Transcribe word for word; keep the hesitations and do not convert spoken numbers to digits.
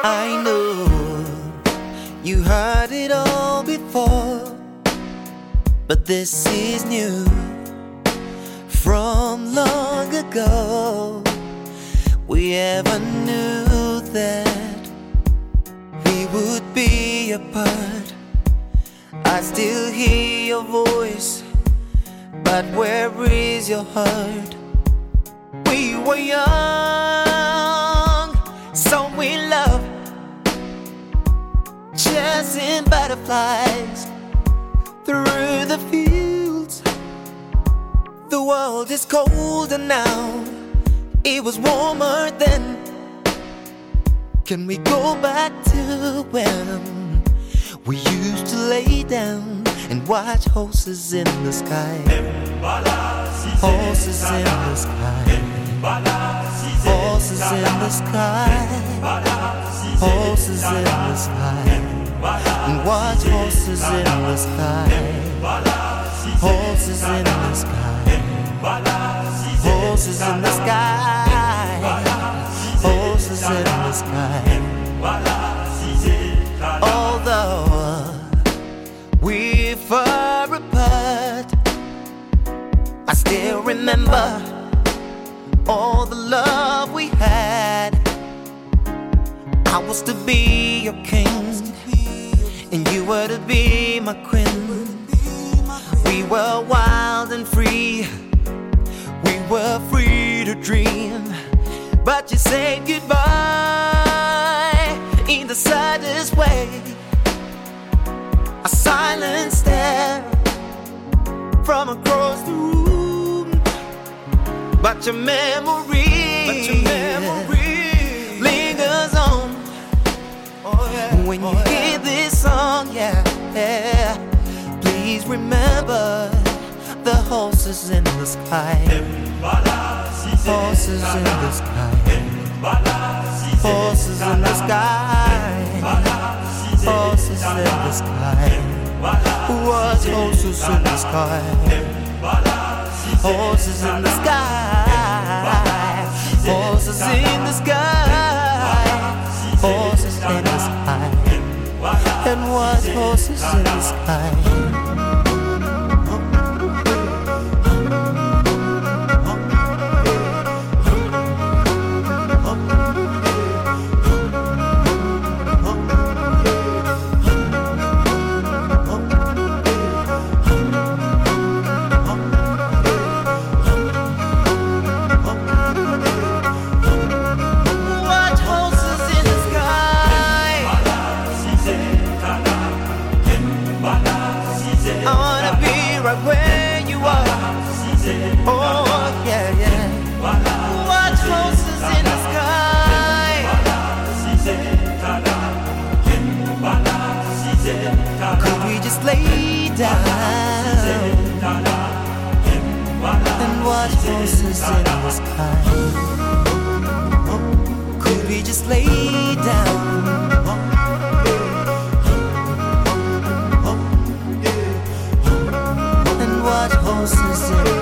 I know you heard it all before, but this is new from long ago. We ever knew that we would be apart. I still hear your voice, but where is your heart? We were young, so we loved, chasing butterflies through the fields. The world is colder now, it was warmer then. Can we go back to when we used to lay down and watch horses in the sky? Horses in the sky. Horses in the sky. Horses in the sky. And watch horses in the sky. Horses in the sky. Horses in the sky. Horses in the sky. Although we're far apart, I still remember all the love we had. I was to be your king, and you were to be my queen. We were wild and free, we were free to dream. But you said goodbye in the saddest way. A silent stare from across the room. But your memory, but your memory lingers on. Oh, yeah. When you oh, hear yeah. this song, yeah, yeah, please remember the horses in the sky. Horses in the sky. Horses in the sky. Horses in the sky. What horses in the sky? Horses in the sky. Horses in the sky. Horses in the sky. And what horses in the sky? Where you are, oh yeah, yeah. Watch horses in the sky. Could we just lay down and watch horses in the sky? Could we just lay down and watch horses in